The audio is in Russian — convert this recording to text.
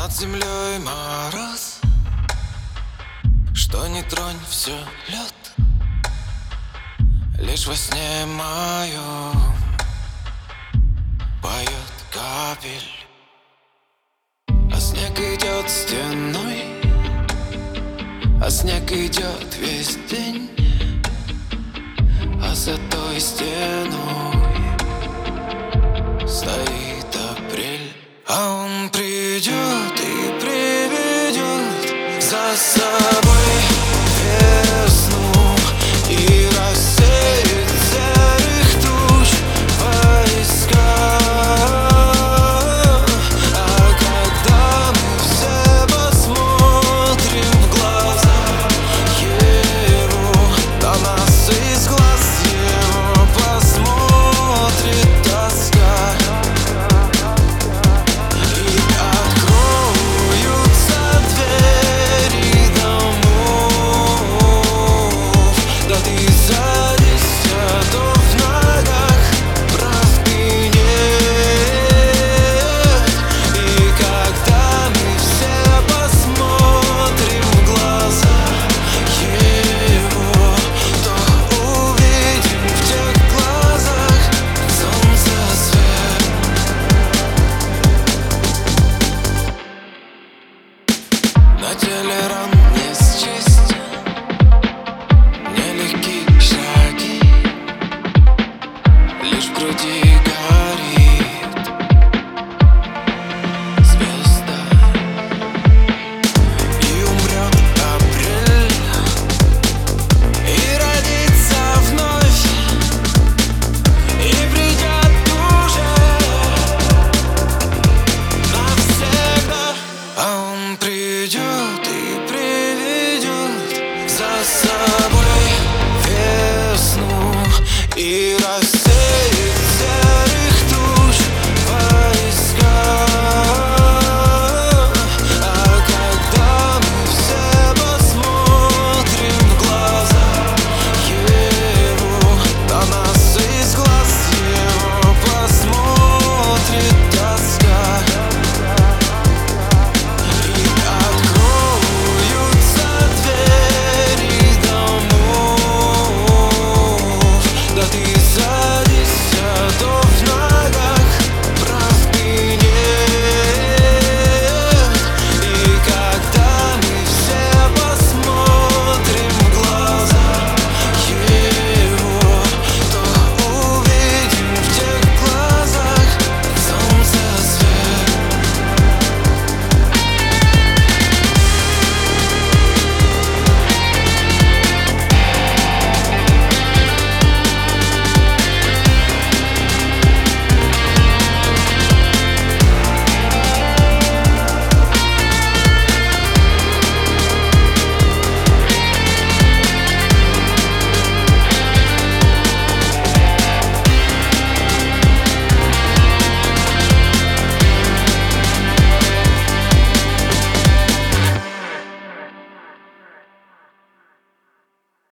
Над землей мороз, что ни тронь, все лед. Лишь во сне моем поет капель, а снег идет стеной, а снег идет весь день, а за той стеной стоит апрель. А он придет и приведет за собой весну и рассеет серых туч войска. А когда мы все посмотрим в глаза его, на нас из глаз его посмотрит тоска. На теле